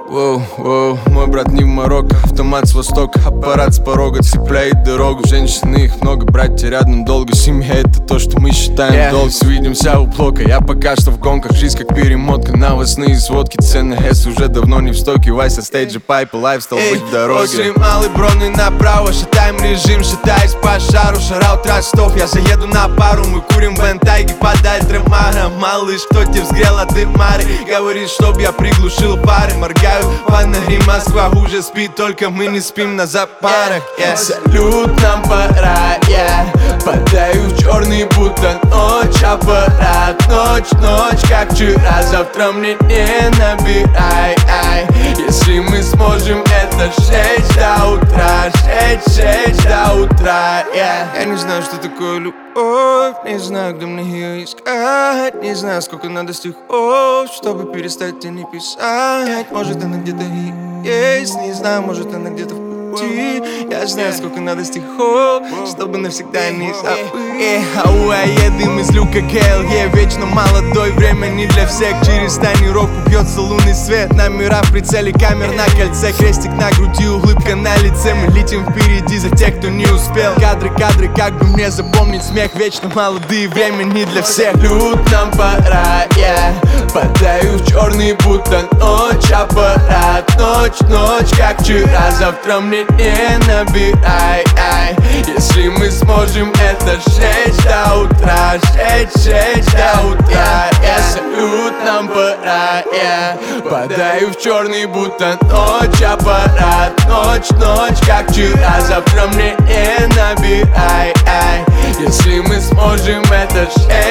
Воу, воу, мой брат не в Марокко, автомат с востока, аппарат с порога цепляет дорогу. Женщины их много, братья рядом долго, семья это то, что мы считаем долг. Свидимся у блока, я пока что в гонках, жизнь как перемотка, новостные сводки, цены С уже давно не в стоке, Вася стейджи, пайпы, лайфстайл, быть в дороге. После малый броны направо, шатаем режим, шатаясь по шару, шараут ростов, я заеду на пару, мы курим в Энтайге под Альтремара. Малыш, кто тебе взгрел от Мары, говорит, чтоб я приглушил пары, моргаю фонари, Москва уже спит, только мы не спим на запарах. Салют, нам пора, падаю в черный, будто ночь, аппарат, ночь, как вчера, завтра мне не набирай, если мы сможем это сжечь до утра, сжечь до утра. Я не знаю, что такое любовь, не знаю, где мне ее искать, не знаю, сколько надо стихов, чтобы перестать тебе не писать. Может, она где-то и есть, не знаю, может, она где-то в пути. Я знаю, сколько надо стихов, чтобы навсегда не забыть. Едем из люка ГЛЕ, вечно молодой, время не для всех. Через тонировку бьется лунный свет, номера в прицеле, камер на кольце, крестик на груди, улыбка на лице. Мы летим впереди за тех, кто не успел. Кадры, как бы мне запомнить смех, вечно молодые, время не для всех. Люд, нам пора, падаю в черный, будто ночь, аппарат, ночь, как вчера, завтра мне не набирай, если мы сможем это сжечь до утра, сжечь до утра. Салют, нам пора, падаю в черный, будто ночь, аппарат, ночь, как вчера, завтра мне не набирай, если мы сможем это сжечь